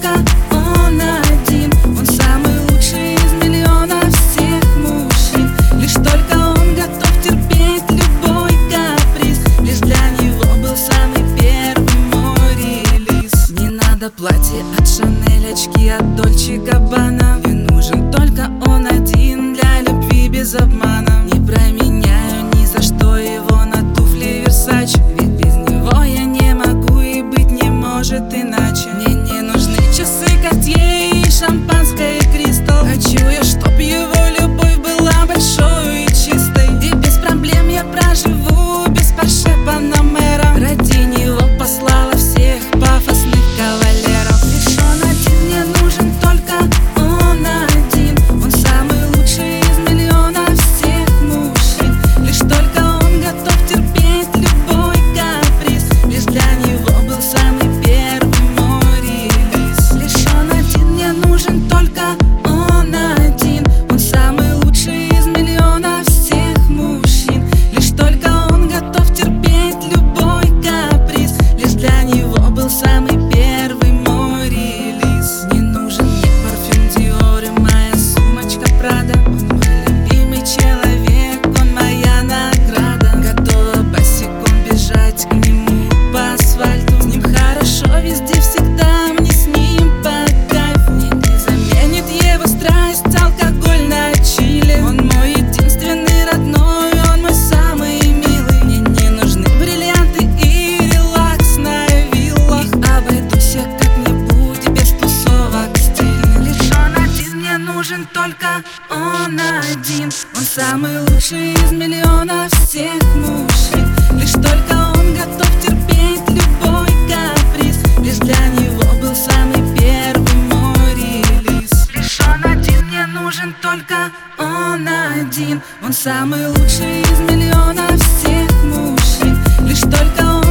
только он один. Он самый лучший из миллиона всех мужчин. Лишь только он готов терпеть любой каприз. Лишь для него был самый первый мой релиз. Не надо платье от Шанель, очки от Дольче Габбана. Мне нужен только он один для любви без обмана. Не променяю ни за что его на туфли Версаче, ведь без него я не могу и быть не может иначе. Мне не нужны часы Cartier и шампанское Кристалл. Хочу я, чтоб его любовь была большой и чистой. И без проблем я проживу без Порше Панамера. Ради него послала всех пафосных кавалеров. Лишь он один, мне нужен только он один. Он самый лучший из миллиона всех мужчин. Лишь только он готов терпеть любой каприз. Лишь для него был самый первый мой релиз. Лишь он один, мне нужен только он один. Он самый лучший из миллиона всех мужчин. Лишь только он готов терпеть любой каприз. Лишь для него был самый первый мой релиз. Не нужен мне парфюм Dior и моя сумочка Prada. Он мой любимый человек, он моя награда. Готова босиком бежать к нему по асфальту. С ним хорошо везде, всегда мне с ним по кайфу. Мне не заменит его страсть алкоголь на чили. Он мой единственный родной, он мой самый милый. Мне не нужны бриллианты и релакс на виллах. Обойдусь я как-нибудь без тусовок стиля. Лишь он один, мне нужен только он один. Он самый лучший из миллиона всех мужчин. Лишь только он готов терпеть любой каприз. Лишь для него был самый первый мой релиз. Лишь он один, мне нужен только он один. Он самый лучший из миллиона всех мужчин. Лишь только он